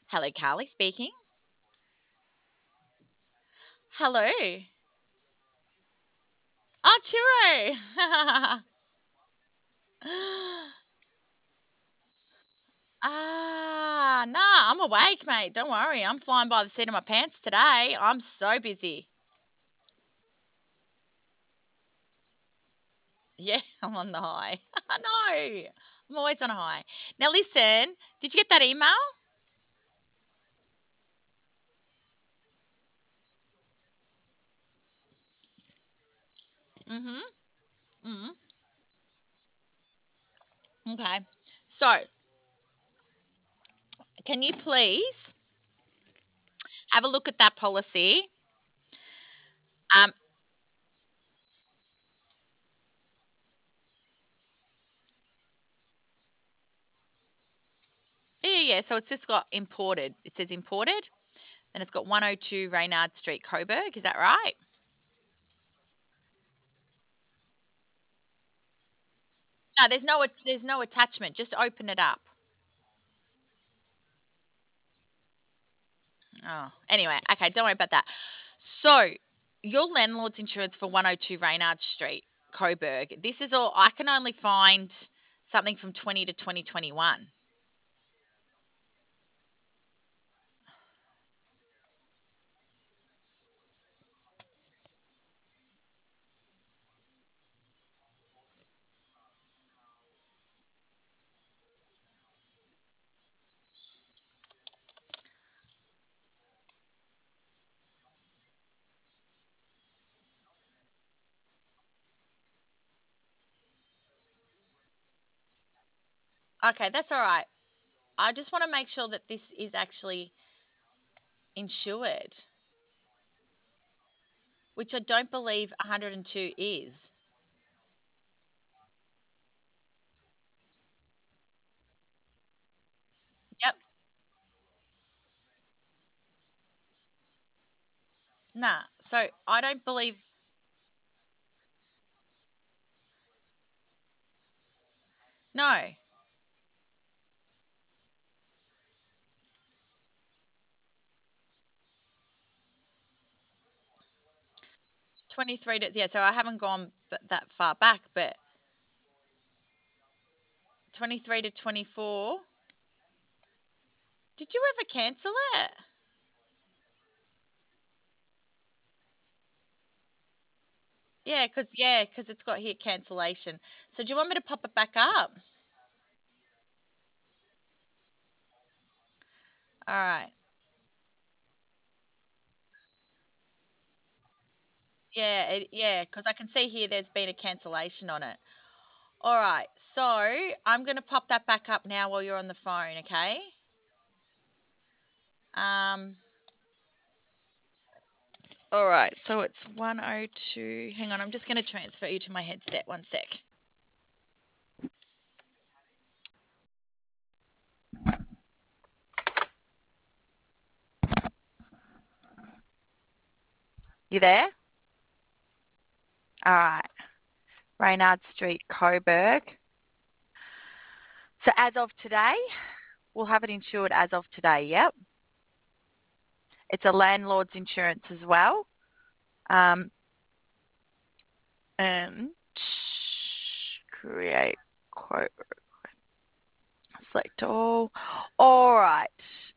Hello, Carly speaking. Hello. Oh, churro. Nah, I'm awake, mate. Don't worry. I'm flying by the seat of my pants today. I'm so busy. Yeah, I'm on the high. No, I'm always on a high. Now, listen, did you get that email? Mm hmm. Mm hmm. Okay. So, can you please have a look at that policy? Um, yeah. So, it's just got imported. It says imported. And it's got 102 Reynard Street, Coburg. Is that right? No, there's no attachment. Just open it up. Oh, anyway, okay, don't worry about that. So, your landlord's insurance for 102 Reynard Street, Coburg. This is all I can only find something from 20 to 2021. Okay, that's all right. I just want to make sure that this is actually insured, which I don't believe 102 is. Yep. Nah. So, I don't believe. No. 23 to, yeah, so I haven't gone that far back, but 23 to 24. Did you ever cancel it? Yeah, because it's got here cancellation. So do you want me to pop it back up? All right. Yeah, because I can see here there's been a cancellation on it. All right. So I'm going to pop that back up now while you're on the phone, okay? Um, all right. So it's 102. Hang on, I'm just going to transfer you to my headset. One sec. You there? All right. Reynard Street, Coburg. So as of today, we'll have it insured as of today. Yep. It's a landlord's insurance as well. Um, and create quote, select all. All right.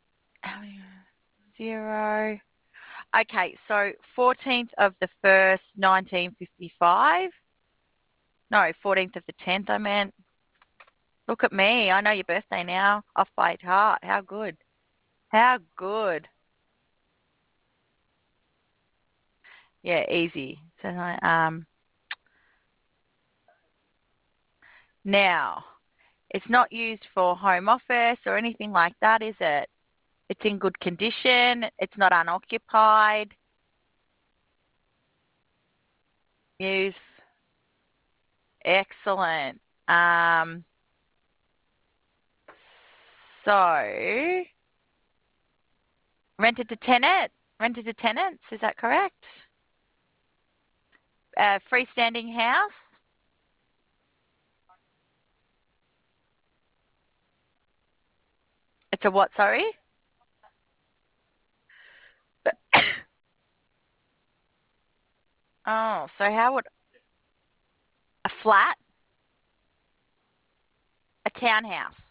Zero. Okay, so 14th of the 1st, 1955. No, 14th of the 10th, I meant. Look at me. I know your birthday now. Off by heart. How good. How good. Yeah, easy. So, now, it's not used for home office or anything like that, is it? It's in good condition. It's not unoccupied. Use. Excellent. So rented to tenant, rented to tenants, is that correct? Freestanding house. It's a what, sorry? Oh, so how would a flat, a townhouse?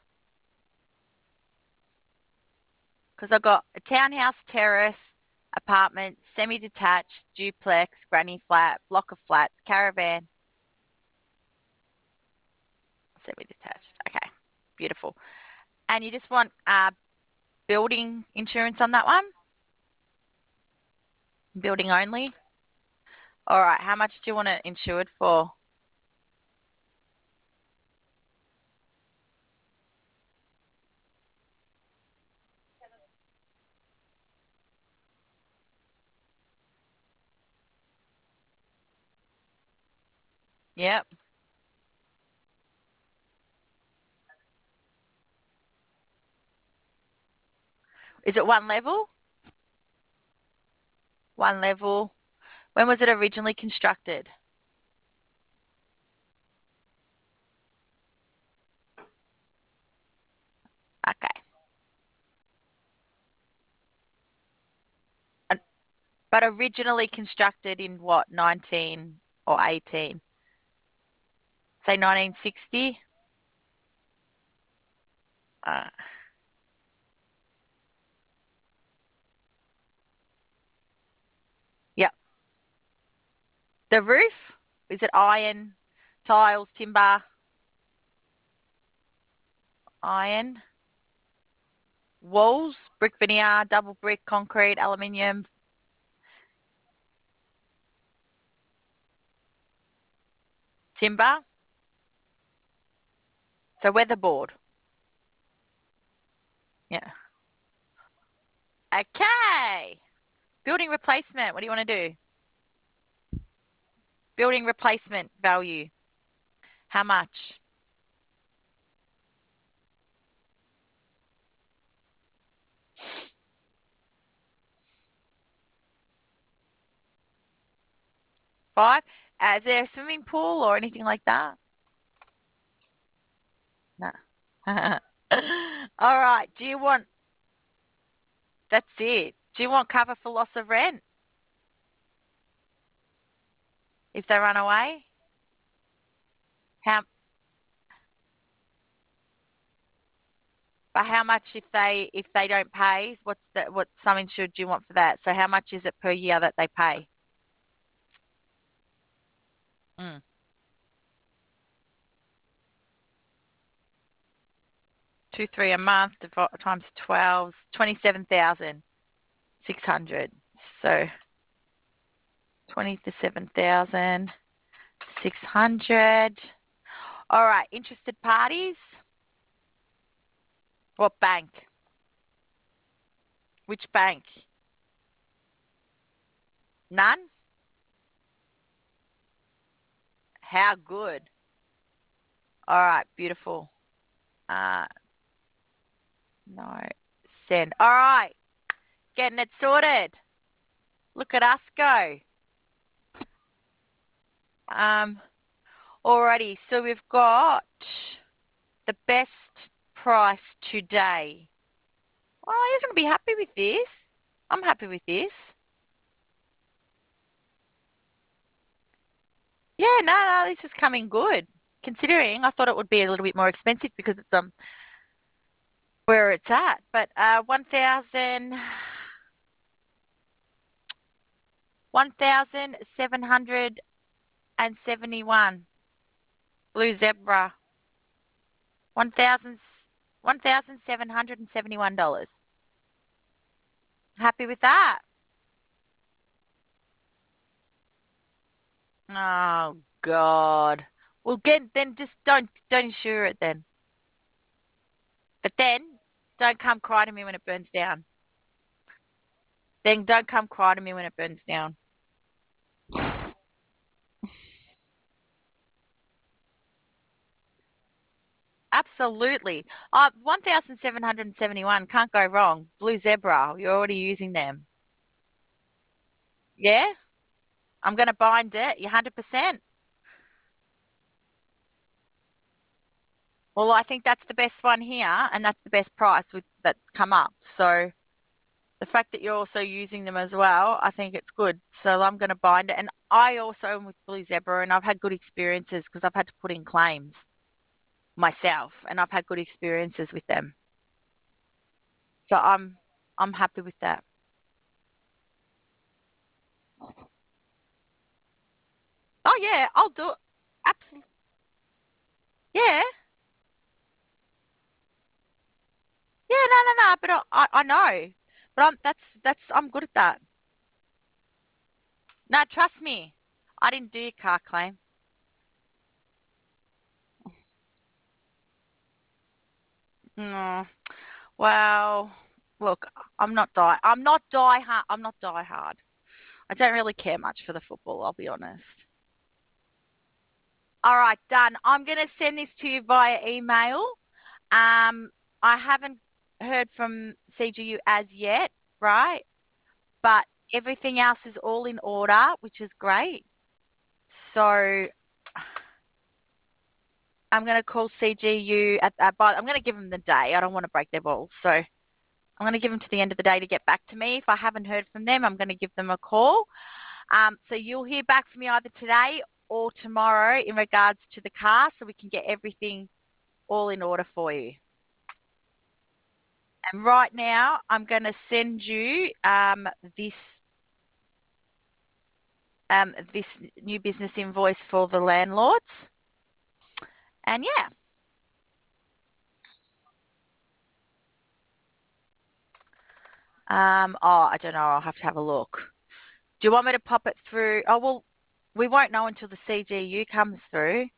Because I've got a townhouse, terrace, apartment, semi-detached, duplex, granny flat, block of flats, caravan, semi-detached. Okay, beautiful. And you just want building insurance on that one? Building only? All right, how much do you want it insured for? Yep. Is it one level? One level. When was it originally constructed? Okay. Uh, But originally constructed in what, 19 or 18? Say 1960? Uh, yep. The roof? Is it iron, tiles, timber, iron? Walls, brick veneer, double brick, concrete, aluminium, timber. So weatherboard. Yeah. Okay. Building replacement. What do you want to do? Building replacement value. How much? 5? Is there a swimming pool or anything like that? No. All right. That's it. Do you want cover for loss of rent if they run away? How, but how much if they don't pay? What sum insured do you want for that? So how much is it per year that they pay? Mm. 2, 3 a month times 12, 27,600. So 27,600. All right. Interested parties? What bank? Which bank? None? How good? All right. Beautiful. Uh, no. Send. All right. Getting it sorted. Look at us go. Um, Alrighty. So we've got the best price today. Well, you're going to be happy with this. I'm happy with this. Yeah, no, this is coming good. Considering I thought it would be a little bit more expensive because it's where it's at. But 1,771 blue zebra. 1,000 $1,771. Happy with that? Oh God. Well, then just don't insure it then. But then don't come cry to me when it burns down. Then don't come cry to me when it burns down. Absolutely. 1,771 can't go wrong. Blue Zebra, you're already using them. Yeah? I'm going to bind it. You 100%. Well, I think that's the best one here, and that's the best price that's come up. So The fact that you're also using them as well, I think it's good. So I'm going to bind it. And I also am with Blue Zebra, and I've had good experiences because I've had to put in claims myself, and I've had good experiences with them. So I'm happy with that. Oh yeah, I'll do it. Absolutely. Yeah. Yeah, no. But I know. But that's I'm good at that. No, trust me. I didn't do your car claim. No. Well, look, I'm not die hard. I'm not die hard. I don't really care much for the football, I'll be honest. All right, done. I'm going to send this to you via email. Um, I haven't heard from CGU as yet, right? But everything else is all in order, which is great. So I'm going to call CGU but I'm going to give them the day. I don't want to break their balls. So I'm going to give them to the end of the day to get back to me. If I haven't heard from them, I'm going to give them a call. So you'll hear back from me either today or tomorrow in regards to the car so we can get everything all in order for you. And right now, I'm going to send you this this new business invoice for the landlords. And yeah, I don't know. I'll have to have a look. Do you want me to pop it through? Oh well, we won't know until the CGU comes through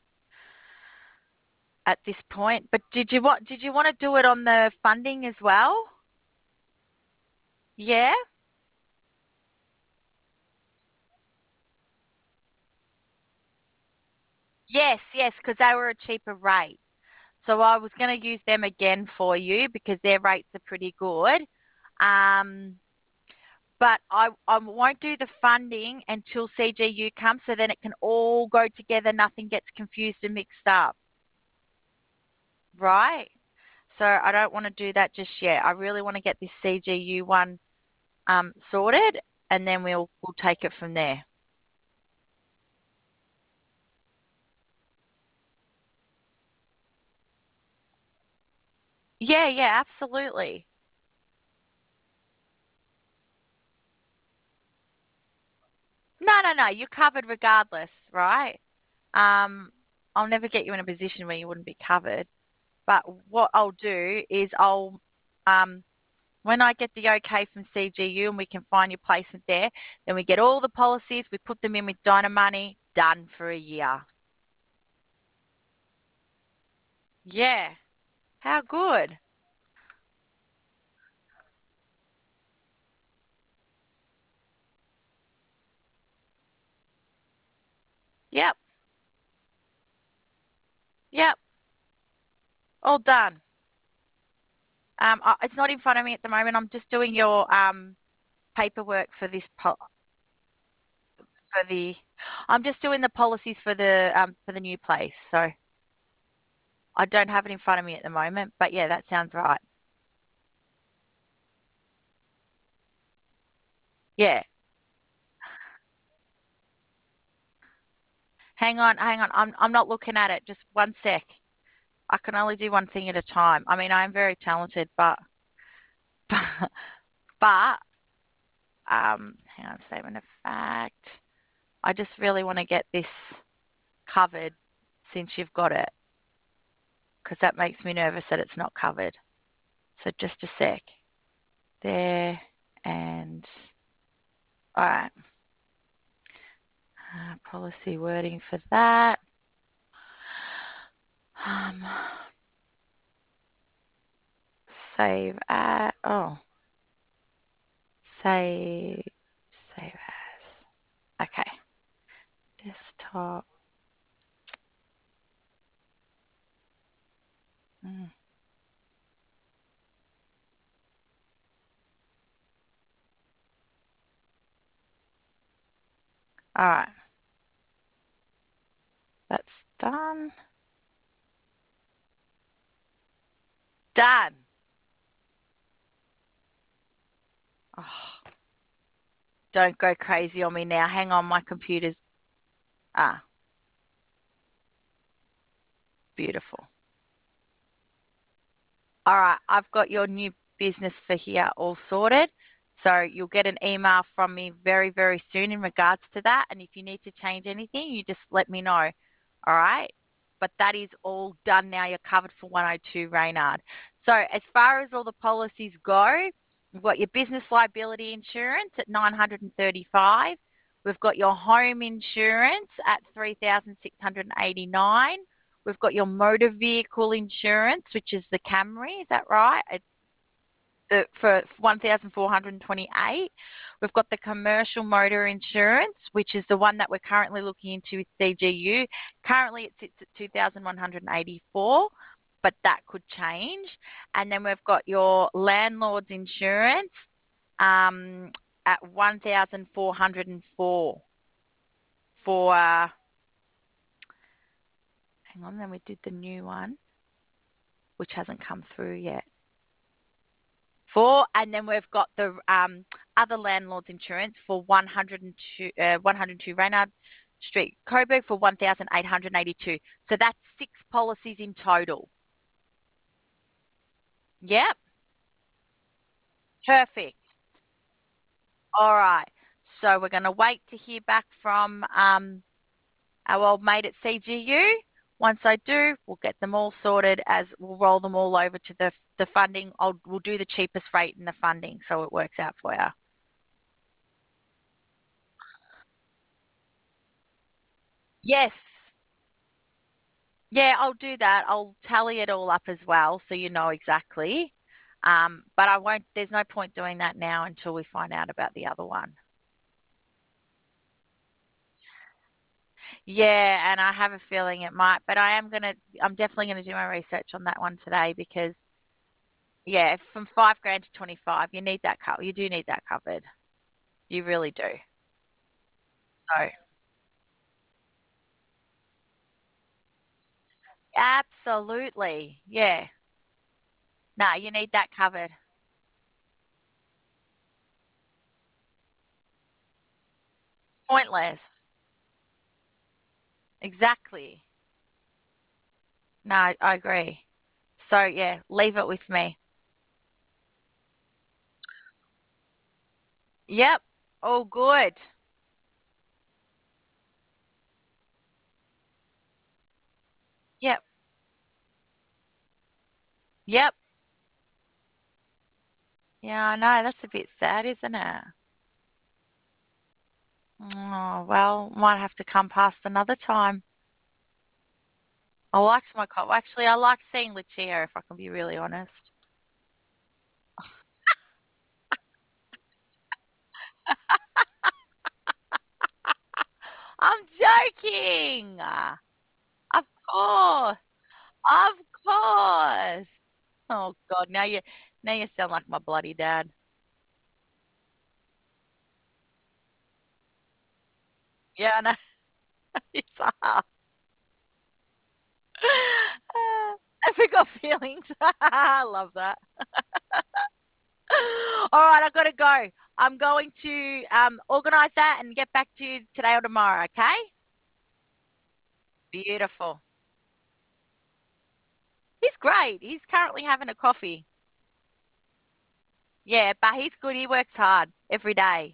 at this point. But did you want to do it on the funding as well? Yeah. Yes, because they were a cheaper rate. So I was going to use them again for you because their rates are pretty good. Um, but I won't do the funding until CGU comes so then it can all go together. Nothing gets confused and mixed up, right? So I don't want to do that just yet. I really want to get this CGU one sorted and then we'll take it from there. Yeah, absolutely. No. You're covered regardless, right? Um, I'll never get you in a position where you wouldn't be covered. But what I'll do is um, when I get the okay from CGU and we can find your placement there, then we get all the policies, we put them in with Dyna Money, done for a year. Yeah. How good? Yep. Yep. All done. It's not in front of me at the moment. I'm just doing your paperwork for for the. I'm just doing the policies for the new place. So I don't have it in front of me at the moment. But yeah, that sounds right. Yeah. Hang on. I'm not looking at it. Just one sec. I can only do one thing at a time. I mean, I am very talented, but but hang on, statement of fact. I just really want to get this covered since you've got it, because that makes me nervous that it's not covered. So just a sec. There and all right. Policy wording for that. Um, save at save save as. Okay. Desktop. Mm, all right. That's done. Done. Oh, don't go crazy on me now. Hang on, my computer's ah, beautiful. All right, I've got your new business for here all sorted. So you'll get an email from me very, very soon in regards to that. And if you need to change anything, you just let me know. All right. But that is all done now. You're covered for 102 Reynard. So as far as all the policies go, we've got your business liability insurance at 935. We've got your home insurance at 3,689. We've got your motor vehicle insurance, which is the Camry. Is that right? For 1,428. We've got the commercial motor insurance, which is the one that we're currently looking into with CGU. Currently, it sits at 2,184, but that could change. And then we've got your landlord's insurance at 1,404 for, hang on, then we did the new one, which hasn't come through yet. And then we've got the other landlord's insurance for 102 Reynard Street, Coburg for 1,882. So that's six policies in total. Yep, perfect. All right. So we're going to wait to hear back from our old mate at CGU. Once I do, we'll get them all sorted as we'll roll them all over to the funding. We'll do the cheapest rate in the funding so it works out for you. Yes. Yeah, I'll do that. I'll tally it all up as well so you know exactly. But I won't, there's no point doing that now until we find out about the other one. Yeah, and I have a feeling it might, but I'm definitely gonna do my research on that one today because, yeah, from 5 grand to 25, you need that cover. You do need that covered. You really do. So, absolutely. Yeah. No, you need that covered. Pointless. Exactly. No, I agree. So, yeah, leave it with me. Yep. All good. Yep. Yep. Yeah, I know. That's a bit sad, isn't it? Oh, well, might have to come past another time. I liked my cop. Actually, I liked seeing Lucia, if I can be really honest. I'm joking. Of course. Of course. Oh God, now you sound like my bloody dad. Yeah, I know. It's Have we got feelings? I love that. All right, I gotta go. I'm going to organize that and get back to you today or tomorrow, okay? Beautiful. He's great. He's currently having a coffee. Yeah, but he's good. He works hard every day.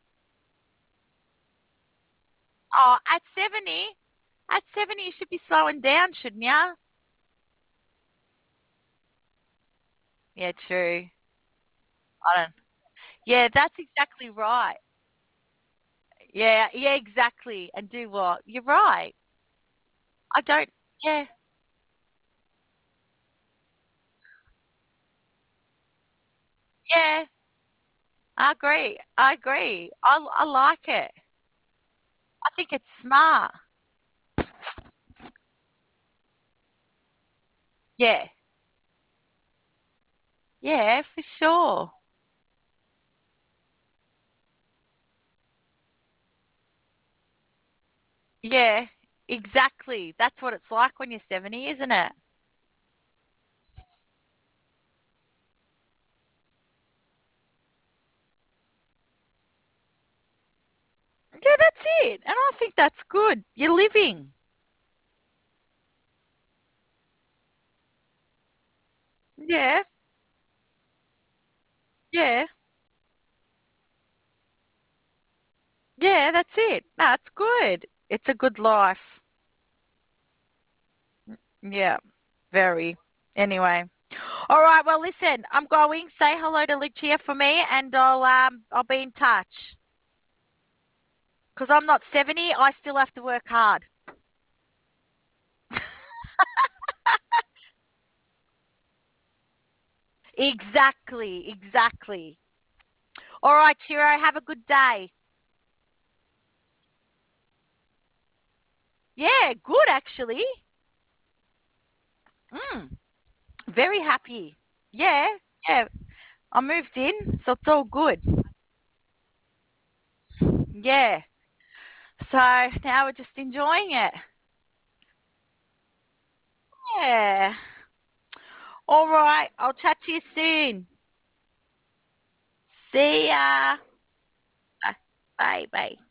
Oh, at 70, you should be slowing down, shouldn't you? Yeah, true. I don't. Yeah, that's exactly right. Yeah, yeah, exactly. And do what? You're right. I don't. Yeah, yeah. I agree. I agree. I like it. I think it's smart. Yeah, yeah, for sure. Yeah, exactly. That's what it's like when you're 70, isn't it? it. And I think that's good. You're living. Yeah. Yeah. Yeah, that's it. That's good. It's a good life. Yeah, very. Anyway. All right, well listen, I'm going. Say hello to Lucia for me and I'll be in touch. Because I'm not 70, I still have to work hard. Exactly, exactly. All right, Chiro, have a good day. Yeah, good actually. Mm, very happy. Yeah, yeah. I moved in, so it's all good. Yeah. So now we're just enjoying it. Yeah. All right. I'll chat to you soon. See ya. Bye. Bye. Bye.